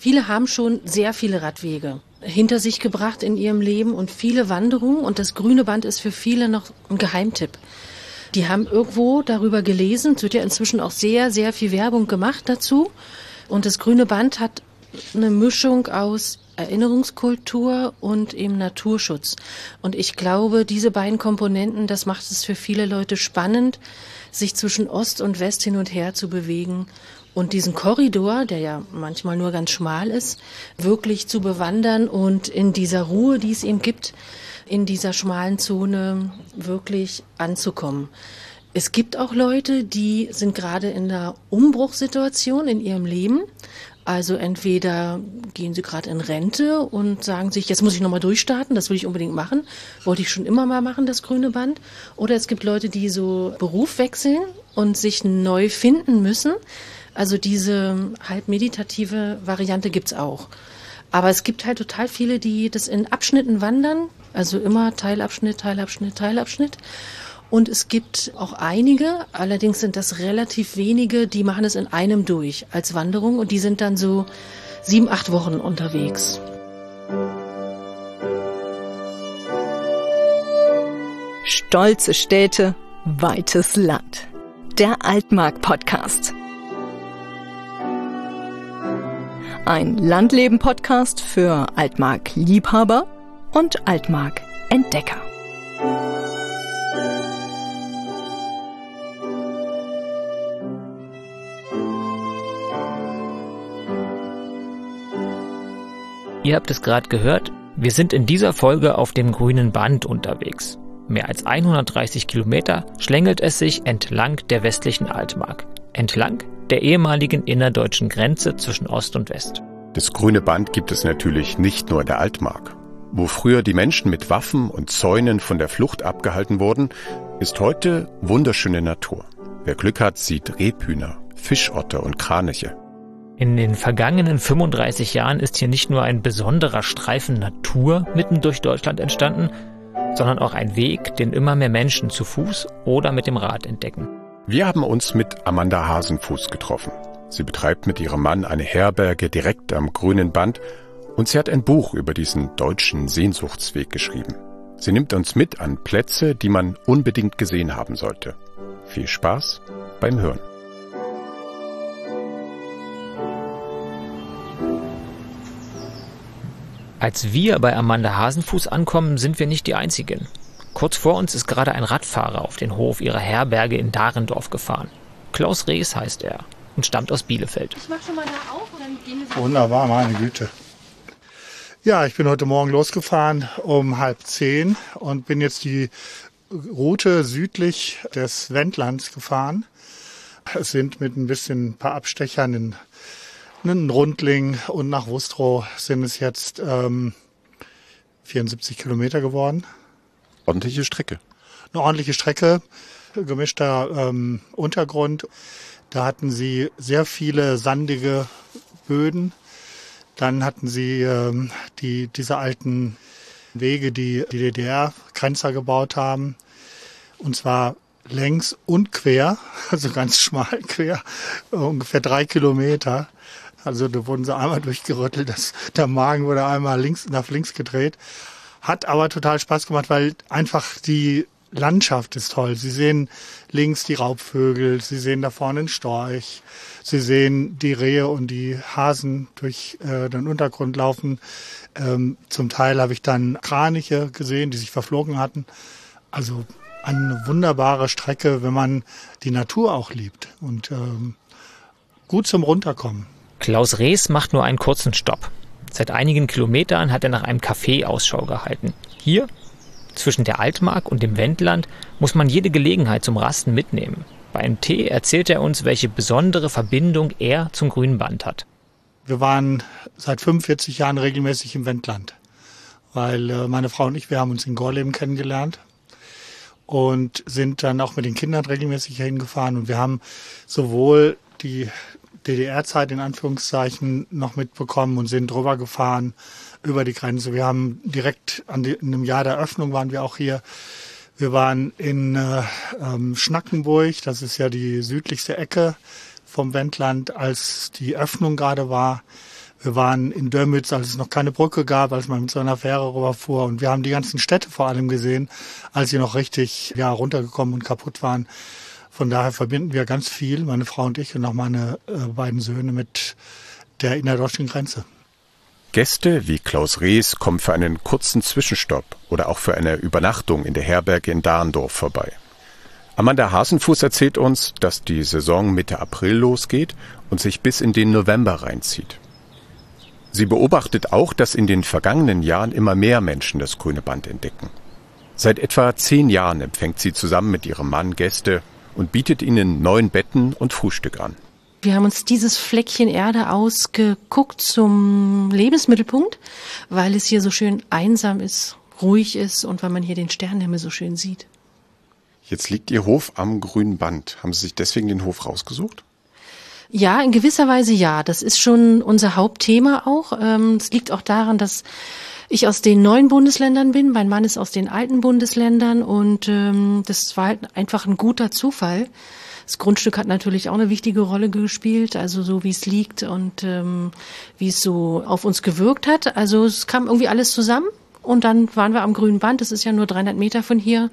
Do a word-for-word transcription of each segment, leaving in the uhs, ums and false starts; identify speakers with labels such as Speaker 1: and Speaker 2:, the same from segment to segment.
Speaker 1: Viele haben schon sehr viele Radwege hinter sich gebracht in ihrem Leben und viele Wanderungen. Und das Grüne Band ist für viele noch ein Geheimtipp. Die haben irgendwo darüber gelesen. Es wird ja inzwischen auch sehr, sehr viel Werbung gemacht dazu. Und das Grüne Band hat eine Mischung aus Erinnerungskultur und eben Naturschutz. Und ich glaube, diese beiden Komponenten, das macht es für viele Leute spannend, sich zwischen Ost und West hin und her zu bewegen und diesen Korridor, der ja manchmal nur ganz schmal ist, wirklich zu bewandern und in dieser Ruhe, die es eben gibt, in dieser schmalen Zone wirklich anzukommen. Es gibt auch Leute, die sind gerade in einer Umbruchssituation in ihrem Leben. Also entweder gehen sie gerade in Rente und sagen sich, jetzt muss ich nochmal durchstarten, das will ich unbedingt machen. Wollte ich schon immer mal machen, das Grüne Band. Oder es gibt Leute, die so Beruf wechseln und sich neu finden müssen. Also diese halb meditative Variante gibt's auch. Aber es gibt halt total viele, die das in Abschnitten wandern. Also immer Teilabschnitt, Teilabschnitt, Teilabschnitt. Und es gibt auch einige, allerdings sind das relativ wenige, die machen es in einem durch als Wanderung und die sind dann so sieben, acht Wochen unterwegs.
Speaker 2: Stolze Städte, weites Land. Der Altmark-Podcast. Ein Landleben-Podcast für Altmark-Liebhaber und Altmark-Entdecker.
Speaker 3: Ihr habt es gerade gehört, wir sind in dieser Folge auf dem Grünen Band unterwegs. Mehr als hundertdreißig Kilometer schlängelt es sich entlang der westlichen Altmark, entlang der ehemaligen innerdeutschen Grenze zwischen Ost und West.
Speaker 4: Das Grüne Band gibt es natürlich nicht nur in der Altmark. Wo früher die Menschen mit Waffen und Zäunen von der Flucht abgehalten wurden, ist heute wunderschöne Natur. Wer Glück hat, sieht Rebhühner, Fischotter und Kraniche.
Speaker 3: In den vergangenen fünfunddreißig Jahren ist hier nicht nur ein besonderer Streifen Natur mitten durch Deutschland entstanden, sondern auch ein Weg, den immer mehr Menschen zu Fuß oder mit dem Rad entdecken.
Speaker 4: Wir haben uns mit Amanda Hasenfuß getroffen. Sie betreibt mit ihrem Mann eine Herberge direkt am Grünen Band und sie hat ein Buch über diesen deutschen Sehnsuchtsweg geschrieben. Sie nimmt uns mit an Plätze, die man unbedingt gesehen haben sollte. Viel Spaß beim Hören.
Speaker 3: Als wir bei Amanda Hasenfuß ankommen, sind wir nicht die Einzigen. Kurz vor uns ist gerade ein Radfahrer auf den Hof ihrer Herberge in Dahrendorf gefahren. Klaus Rees heißt er und stammt aus Bielefeld.
Speaker 1: Ich mach schon mal da auf und dann gehen wir.
Speaker 5: Wunderbar, meine Güte. Ja, ich bin heute Morgen losgefahren um halb zehn und bin jetzt die Route südlich des Wendlands gefahren. Es sind mit ein bisschen ein paar Abstechern in einen Rundling und nach Wustrow sind es jetzt ähm, vierundsiebzig Kilometer geworden.
Speaker 4: Ordentliche Strecke.
Speaker 5: Eine ordentliche Strecke, gemischter ähm, Untergrund. Da hatten sie sehr viele sandige Böden. Dann hatten sie ähm, die diese alten Wege, die die D D R-Grenzer gebaut haben. Und zwar längs und quer, also ganz schmal quer, ungefähr drei Kilometer. Also da wurden sie einmal durchgerüttelt, das, der Magen wurde einmal links nach links gedreht. Hat aber total Spaß gemacht, weil einfach die Landschaft ist toll. Sie sehen links die Raubvögel, sie sehen da vorne einen Storch, sie sehen die Rehe und die Hasen durch äh, den Untergrund laufen. Ähm, zum Teil habe ich dann Kraniche gesehen, die sich verflogen hatten. Also eine wunderbare Strecke, wenn man die Natur auch liebt und ähm, gut zum Runterkommen.
Speaker 3: Klaus Rees macht nur einen kurzen Stopp. Seit einigen Kilometern hat er nach einem Café Ausschau gehalten. Hier, zwischen der Altmark und dem Wendland, muss man jede Gelegenheit zum Rasten mitnehmen. Bei einem Tee erzählt er uns, welche besondere Verbindung er zum Grünen Band hat.
Speaker 5: Wir waren seit fünfundvierzig Jahren regelmäßig im Wendland, weil äh, meine Frau und ich, wir haben uns in Gorleben kennengelernt und sind dann auch mit den Kindern regelmäßig hier hingefahren. Und wir haben sowohl die D D R-Zeit in Anführungszeichen noch mitbekommen und sind drüber gefahren über die Grenze. Wir haben direkt an die, in einem Jahr der Öffnung waren wir auch hier. Wir waren in äh, ähm, Schnackenburg, das ist ja die südlichste Ecke vom Wendland, als die Öffnung gerade war. Wir waren in Dörmitz, als es noch keine Brücke gab, als man mit so einer Fähre rüberfuhr. Und wir haben die ganzen Städte vor allem gesehen, als sie noch richtig ja, runtergekommen und kaputt waren. Von daher verbinden wir ganz viel, meine Frau und ich und auch meine äh, beiden Söhne, mit der innerdeutschen Grenze.
Speaker 4: Gäste wie Klaus Rees kommen für einen kurzen Zwischenstopp oder auch für eine Übernachtung in der Herberge in Dahrendorf vorbei. Amanda Hasenfuß erzählt uns, dass die Saison Mitte April losgeht und sich bis in den November reinzieht. Sie beobachtet auch, dass in den vergangenen Jahren immer mehr Menschen das Grüne Band entdecken. Seit etwa zehn Jahren empfängt sie zusammen mit ihrem Mann Gäste und bietet ihnen neun Betten und Frühstück an.
Speaker 1: Wir haben uns dieses Fleckchen Erde ausgeguckt zum Lebensmittelpunkt, weil es hier so schön einsam ist, ruhig ist und weil man hier den Sternenhimmel so schön sieht.
Speaker 4: Jetzt liegt Ihr Hof am Grünen Band. Haben Sie sich deswegen den Hof rausgesucht?
Speaker 1: Ja, in gewisser Weise ja. Das ist schon unser Hauptthema auch. Es liegt auch daran, dass ich aus den neuen Bundesländern bin. Mein Mann ist aus den alten Bundesländern und ähm, das war halt einfach ein guter Zufall. Das Grundstück hat natürlich auch eine wichtige Rolle gespielt, also so wie es liegt und ähm, wie es so auf uns gewirkt hat. Also es kam irgendwie alles zusammen und dann waren wir am Grünen Band. Das ist ja nur dreihundert Meter von hier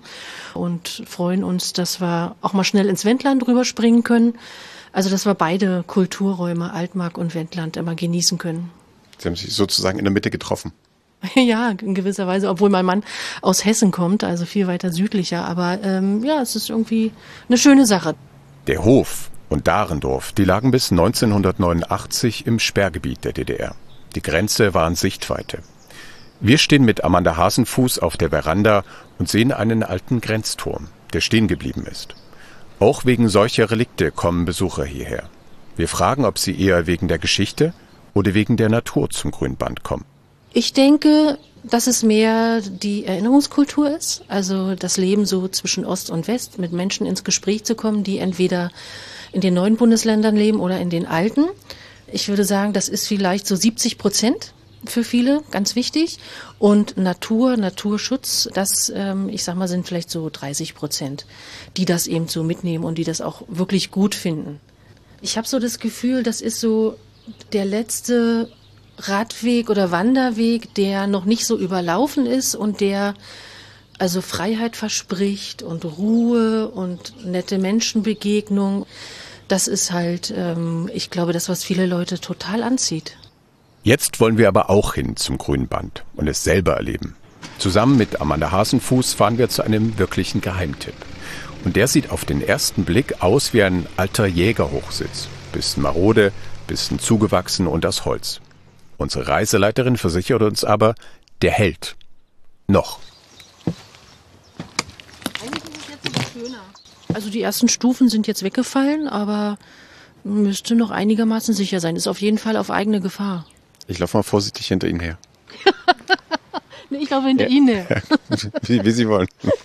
Speaker 1: und freuen uns, dass wir auch mal schnell ins Wendland rüberspringen können. Also dass wir beide Kulturräume, Altmark und Wendland, immer genießen können.
Speaker 4: Sie haben sich sozusagen in der Mitte getroffen.
Speaker 1: Ja, in gewisser Weise, obwohl mein Mann aus Hessen kommt, also viel weiter südlicher. Aber ähm, ja, es ist irgendwie eine schöne Sache.
Speaker 4: Der Hof und Dahrendorf, die lagen bis neunzehnhundertneunundachtzig im Sperrgebiet der D D R. Die Grenze war in Sichtweite. Wir stehen mit Amanda Hasenfuß auf der Veranda und sehen einen alten Grenzturm, der stehen geblieben ist. Auch wegen solcher Relikte kommen Besucher hierher. Wir fragen, ob sie eher wegen der Geschichte oder wegen der Natur zum Grünen Band kommen.
Speaker 1: Ich denke, dass es mehr die Erinnerungskultur ist, also das Leben so zwischen Ost und West, mit Menschen ins Gespräch zu kommen, die entweder in den neuen Bundesländern leben oder in den alten. Ich würde sagen, das ist vielleicht so siebzig Prozent für viele, ganz wichtig. Und Natur, Naturschutz, das, ähm, ich sag mal, sind vielleicht so dreißig Prozent, die das eben so mitnehmen und die das auch wirklich gut finden. Ich habe so das Gefühl, das ist so der letzte Radweg oder Wanderweg, der noch nicht so überlaufen ist und der also Freiheit verspricht und Ruhe und nette Menschenbegegnung. Das ist halt, ähm, ich glaube, das, was viele Leute total anzieht.
Speaker 4: Jetzt wollen wir aber auch hin zum Grünen Band und es selber erleben. Zusammen mit Amanda Hasenfuß fahren wir zu einem wirklichen Geheimtipp. Und der sieht auf den ersten Blick aus wie ein alter Jägerhochsitz. Bisschen marode, bisschen zugewachsen und aus Holz. Unsere Reiseleiterin versichert uns aber, der hält. Noch.
Speaker 1: Eigentlich ist es jetzt noch schöner. Also die ersten Stufen sind jetzt weggefallen, aber müsste noch einigermaßen sicher sein. Ist auf jeden Fall auf eigene Gefahr.
Speaker 4: Ich laufe mal vorsichtig hinter Ihnen her.
Speaker 1: Nee, ich laufe hinter
Speaker 4: ja.
Speaker 1: Ihnen her.
Speaker 4: wie, wie Sie wollen.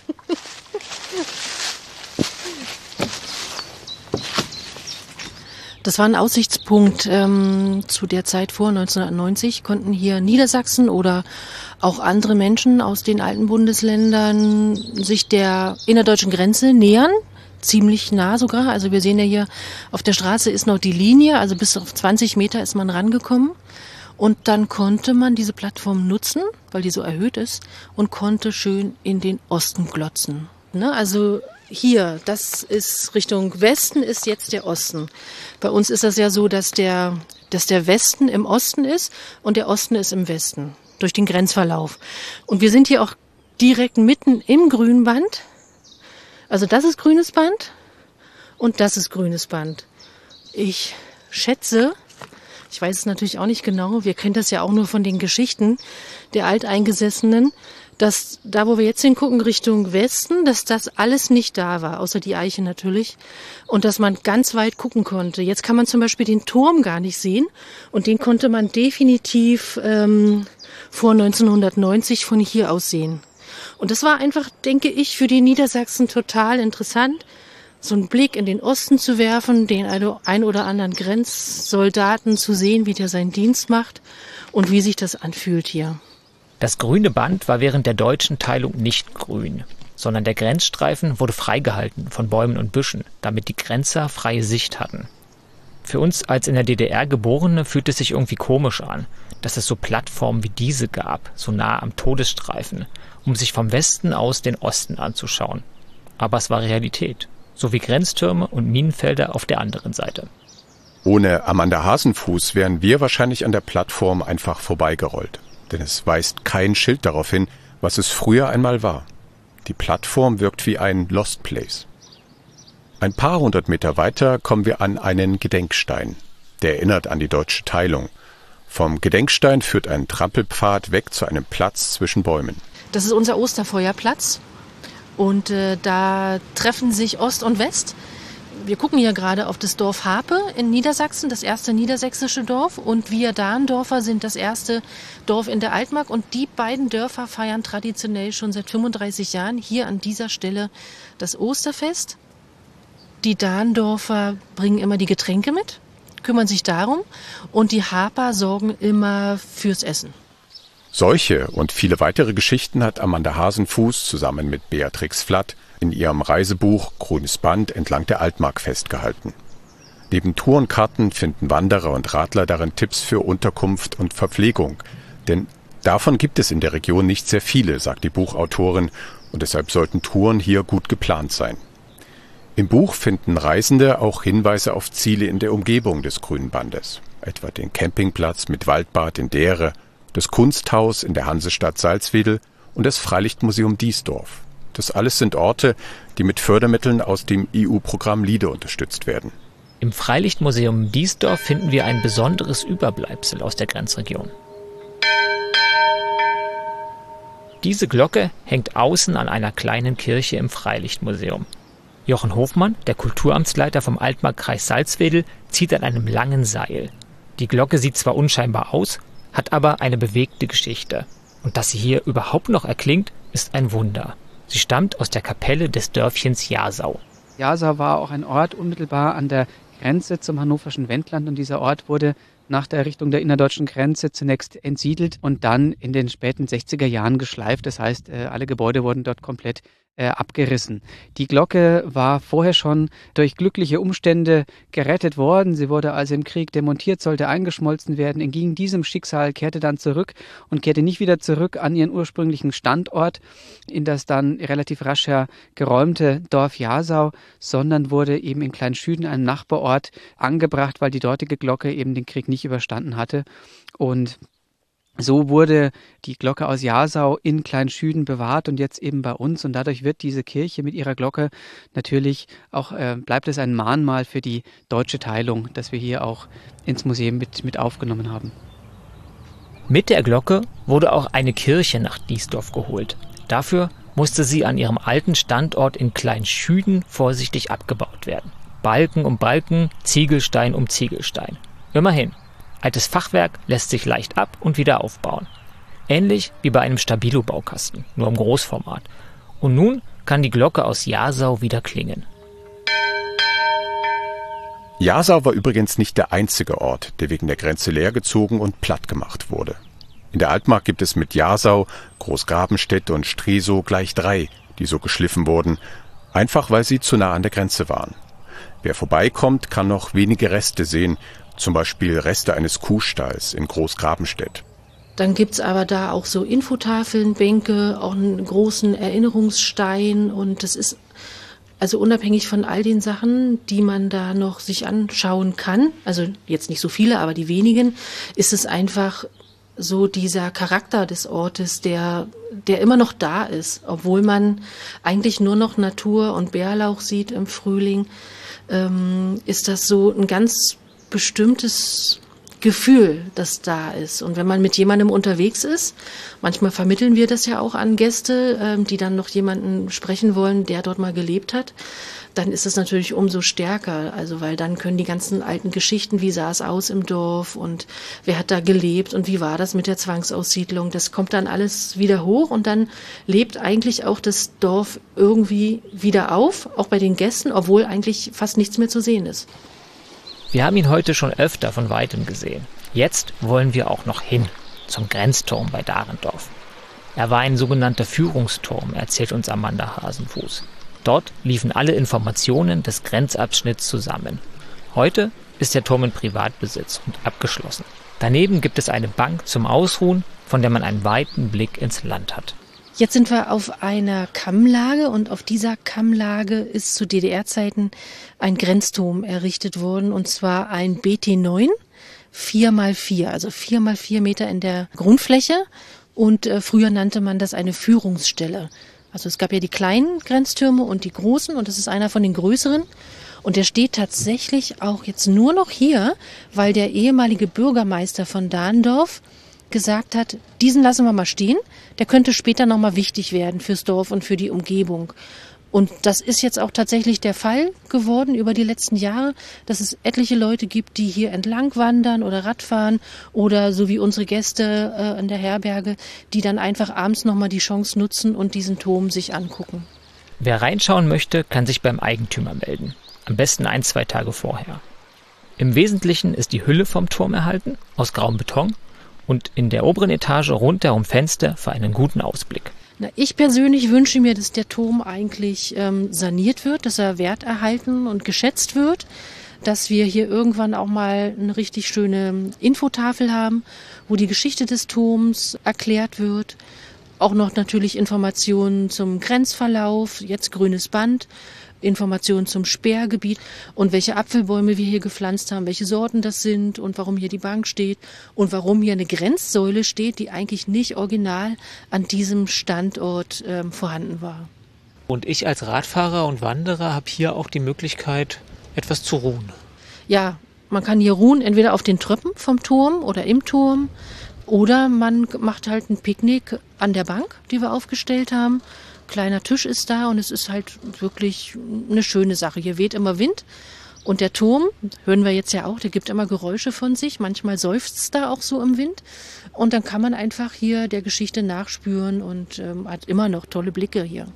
Speaker 1: Das war ein Aussichtspunkt ähm, zu der Zeit vor neunzehnhundertneunzig, konnten hier Niedersachsen oder auch andere Menschen aus den alten Bundesländern sich der innerdeutschen Grenze nähern, ziemlich nah sogar. Also wir sehen ja hier, auf der Straße ist noch die Linie, also bis auf zwanzig Meter ist man rangekommen. Und dann konnte man diese Plattform nutzen, weil die so erhöht ist, und konnte schön in den Osten glotzen. Ne? Also hier, das ist Richtung Westen, ist jetzt der Osten. Bei uns ist das ja so, dass der, dass der Westen im Osten ist und der Osten ist im Westen, durch den Grenzverlauf. Und wir sind hier auch direkt mitten im Grünen Band. Also das ist grünes Band und das ist grünes Band. Ich schätze, ich weiß es natürlich auch nicht genau, wir kennen das ja auch nur von den Geschichten der Alteingesessenen, dass da, wo wir jetzt hingucken, Richtung Westen, dass das alles nicht da war, außer die Eiche natürlich, und dass man ganz weit gucken konnte. Jetzt kann man zum Beispiel den Turm gar nicht sehen und den konnte man definitiv ähm, vor neunzehnhundertneunzig von hier aus sehen. Und das war einfach, denke ich, für die Niedersachsen total interessant, so einen Blick in den Osten zu werfen, den ein oder anderen Grenzsoldaten zu sehen, wie der seinen Dienst macht und wie sich das anfühlt hier.
Speaker 3: Das Grüne Band war während der deutschen Teilung nicht grün, sondern der Grenzstreifen wurde freigehalten von Bäumen und Büschen, damit die Grenzer freie Sicht hatten. Für uns als in der D D R Geborene fühlt es sich irgendwie komisch an, dass es so Plattformen wie diese gab, so nah am Todesstreifen, um sich vom Westen aus den Osten anzuschauen. Aber es war Realität, so wie Grenztürme und Minenfelder auf der anderen Seite.
Speaker 4: Ohne Amanda Hasenfuß wären wir wahrscheinlich an der Plattform einfach vorbeigerollt. Denn es weist kein Schild darauf hin, was es früher einmal war. Die Plattform wirkt wie ein Lost Place. Ein paar hundert Meter weiter kommen wir an einen Gedenkstein. Der erinnert an die deutsche Teilung. Vom Gedenkstein führt ein Trampelpfad weg zu einem Platz zwischen Bäumen.
Speaker 1: Das ist unser Osterfeuerplatz. Und äh, da treffen sich Ost und West. Wir gucken hier gerade auf das Dorf Harpe in Niedersachsen, das erste niedersächsische Dorf. Und wir Dahndorfer sind das erste Dorf in der Altmark. Und die beiden Dörfer feiern traditionell schon seit fünfunddreißig Jahren hier an dieser Stelle das Osterfest. Die Dahndorfer bringen immer die Getränke mit, kümmern sich darum. Und die Harper sorgen immer fürs Essen.
Speaker 4: Solche und viele weitere Geschichten hat Amanda Hasenfuß zusammen mit Beatrix Flatt in ihrem Reisebuch Grünes Band entlang der Altmark festgehalten. Neben Tourenkarten finden Wanderer und Radler darin Tipps für Unterkunft und Verpflegung. Denn davon gibt es in der Region nicht sehr viele, sagt die Buchautorin, und deshalb sollten Touren hier gut geplant sein. Im Buch finden Reisende auch Hinweise auf Ziele in der Umgebung des Grünen Bandes, etwa den Campingplatz mit Waldbad in Deere, das Kunsthaus in der Hansestadt Salzwedel und das Freilichtmuseum Diesdorf. Das alles sind Orte, die mit Fördermitteln aus dem E U-Programm LIDE unterstützt werden.
Speaker 3: Im Freilichtmuseum Diesdorf finden wir ein besonderes Überbleibsel aus der Grenzregion. Diese Glocke hängt außen an einer kleinen Kirche im Freilichtmuseum. Jochen Hofmann, der Kulturamtsleiter vom Altmarkkreis Salzwedel, zieht an einem langen Seil. Die Glocke sieht zwar unscheinbar aus, hat aber eine bewegte Geschichte. Und dass sie hier überhaupt noch erklingt, ist ein Wunder. Sie stammt aus der Kapelle des Dörfchens Jasau.
Speaker 6: Jasau war auch ein Ort unmittelbar an der Grenze zum hannoverschen Wendland und dieser Ort wurde nach der Errichtung der innerdeutschen Grenze zunächst entsiedelt und dann in den späten sechziger Jahren geschleift. Das heißt, alle Gebäude wurden dort komplett äh, abgerissen. Die Glocke war vorher schon durch glückliche Umstände gerettet worden. Sie wurde also im Krieg demontiert, sollte eingeschmolzen werden, entging diesem Schicksal, kehrte dann zurück und kehrte nicht wieder zurück an ihren ursprünglichen Standort, in das dann relativ rasch ja geräumte Dorf Jasau, sondern wurde eben in Kleinschüden, einem Nachbarort, angebracht, weil die dortige Glocke eben den Krieg nicht überstanden hatte. Und so wurde die Glocke aus Jasau in Kleinschüden bewahrt und jetzt eben bei uns. Und dadurch wird diese Kirche mit ihrer Glocke natürlich auch, äh, bleibt es ein Mahnmal für die deutsche Teilung, das wir hier auch ins Museum mit, mit aufgenommen haben.
Speaker 3: Mit der Glocke wurde auch eine Kirche nach Diesdorf geholt. Dafür musste sie an ihrem alten Standort in Kleinschüden vorsichtig abgebaut werden. Balken um Balken, Ziegelstein um Ziegelstein. Immerhin. Altes Fachwerk lässt sich leicht ab- und wieder aufbauen. Ähnlich wie bei einem Stabilo-Baukasten, nur im Großformat. Und nun kann die Glocke aus Jasau wieder klingen.
Speaker 4: Jasau war übrigens nicht der einzige Ort, der wegen der Grenze leergezogen und platt gemacht wurde. In der Altmark gibt es mit Jasau, Großgrabenstedt und Stresow gleich drei, die so geschliffen wurden, einfach weil sie zu nah an der Grenze waren. Wer vorbeikommt, kann noch wenige Reste sehen, zum Beispiel Reste eines Kuhstalls in Großgrabenstedt.
Speaker 1: Dann gibt's aber da auch so Infotafeln, Bänke, auch einen großen Erinnerungsstein. Und das ist also unabhängig von all den Sachen, die man da noch sich anschauen kann, also jetzt nicht so viele, aber die wenigen, ist es einfach so dieser Charakter des Ortes, der, der immer noch da ist, obwohl man eigentlich nur noch Natur und Bärlauch sieht im Frühling, ähm, ist das so ein ganz bestimmtes Gefühl, das da ist. Und wenn man mit jemandem unterwegs ist, manchmal vermitteln wir das ja auch an Gäste, ähm, die dann noch jemanden sprechen wollen, der dort mal gelebt hat, dann ist es natürlich umso stärker. Also weil dann können die ganzen alten Geschichten, wie sah es aus im Dorf und wer hat da gelebt und wie war das mit der Zwangsaussiedlung, das kommt dann alles wieder hoch und dann lebt eigentlich auch das Dorf irgendwie wieder auf, auch bei den Gästen, obwohl eigentlich fast nichts mehr zu sehen ist.
Speaker 3: Wir haben ihn heute schon öfter von Weitem gesehen. Jetzt wollen wir auch noch hin, zum Grenzturm bei Dahrendorf. Er war ein sogenannter Führungsturm, erzählt uns Amanda Hasenfuß. Dort liefen alle Informationen des Grenzabschnitts zusammen. Heute ist der Turm in Privatbesitz und abgeschlossen. Daneben gibt es eine Bank zum Ausruhen, von der man einen weiten Blick ins Land hat.
Speaker 1: Jetzt sind wir auf einer Kammlage und auf dieser Kammlage ist zu D D R-Zeiten ein Grenzturm errichtet worden, und zwar ein B T neun, vier mal vier, also vier mal vier Meter in der Grundfläche, und äh, früher nannte man das eine Führungsstelle. Also es gab ja die kleinen Grenztürme und die großen, und das ist einer von den größeren. Und der steht tatsächlich auch jetzt nur noch hier, weil der ehemalige Bürgermeister von Dahndorf gesagt hat, diesen lassen wir mal stehen, der könnte später nochmal wichtig werden fürs Dorf und für die Umgebung. Und das ist jetzt auch tatsächlich der Fall geworden über die letzten Jahre, dass es etliche Leute gibt, die hier entlang wandern oder Radfahren oder so wie unsere Gäste äh, in der Herberge, die dann einfach abends nochmal die Chance nutzen und diesen Turm sich angucken.
Speaker 3: Wer reinschauen möchte, kann sich beim Eigentümer melden. Am besten ein, zwei Tage vorher. Im Wesentlichen ist die Hülle vom Turm erhalten, aus grauem Beton, und in der oberen Etage rundherum Fenster für einen guten Ausblick.
Speaker 1: Na, ich persönlich wünsche mir, dass der Turm eigentlich ähm, saniert wird, dass er werterhalten und geschätzt wird, dass wir hier irgendwann auch mal eine richtig schöne Infotafel haben, wo die Geschichte des Turms erklärt wird. Auch noch natürlich Informationen zum Grenzverlauf, jetzt grünes Band, Informationen zum Sperrgebiet und welche Apfelbäume wir hier gepflanzt haben, welche Sorten das sind und warum hier die Bank steht und warum hier eine Grenzsäule steht, die eigentlich nicht original an diesem Standort ähm, vorhanden war.
Speaker 3: Und ich als Radfahrer und Wanderer habe hier auch die Möglichkeit, etwas zu ruhen.
Speaker 1: Ja, man kann hier ruhen, entweder auf den Tröppen vom Turm oder im Turm, oder man macht halt ein Picknick an der Bank, die wir aufgestellt haben. Kleiner Tisch ist da und es ist halt wirklich eine schöne Sache. Hier weht immer Wind und der Turm, hören wir jetzt ja auch, der gibt immer Geräusche von sich. Manchmal seufzt es da auch so im Wind. Und dann kann man einfach hier der Geschichte nachspüren und ähm, hat immer noch tolle Blicke hier.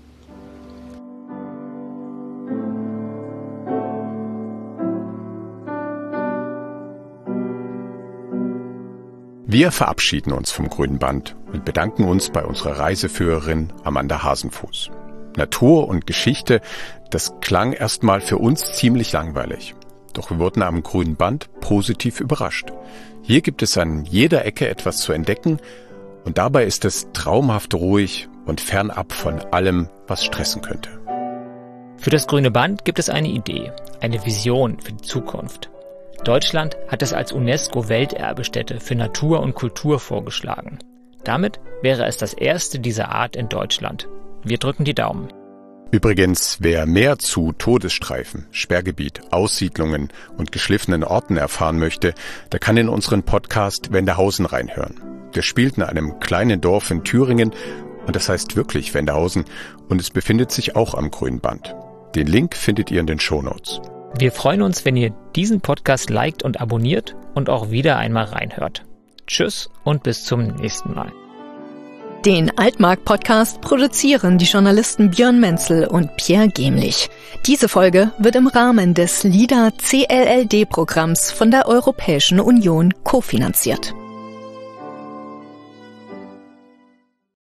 Speaker 4: Wir verabschieden uns vom Grünen Band und bedanken uns bei unserer Reiseführerin Amanda Hasenfuß. Natur und Geschichte, das klang erstmal für uns ziemlich langweilig. Doch wir wurden am Grünen Band positiv überrascht. Hier gibt es an jeder Ecke etwas zu entdecken und dabei ist es traumhaft ruhig und fernab von allem, was stressen könnte.
Speaker 3: Für das Grüne Band gibt es eine Idee, eine Vision für die Zukunft. Deutschland hat es als UNESCO-Welterbestätte für Natur und Kultur vorgeschlagen. Damit wäre es das erste dieser Art in Deutschland. Wir drücken die Daumen.
Speaker 4: Übrigens, wer mehr zu Todesstreifen, Sperrgebiet, Aussiedlungen und geschliffenen Orten erfahren möchte, der kann in unseren Podcast Wendehausen reinhören. Der spielt in einem kleinen Dorf in Thüringen und das heißt wirklich Wendehausen und es befindet sich auch am Grünen Band. Den Link findet ihr in den Shownotes.
Speaker 3: Wir freuen uns, wenn ihr diesen Podcast liked und abonniert und auch wieder einmal reinhört. Tschüss und bis zum nächsten Mal.
Speaker 2: Den Altmark-Podcast produzieren die Journalisten Björn Menzel und Pierre Gemlich. Diese Folge wird im Rahmen des LIDA C L L D-Programms von der Europäischen Union kofinanziert.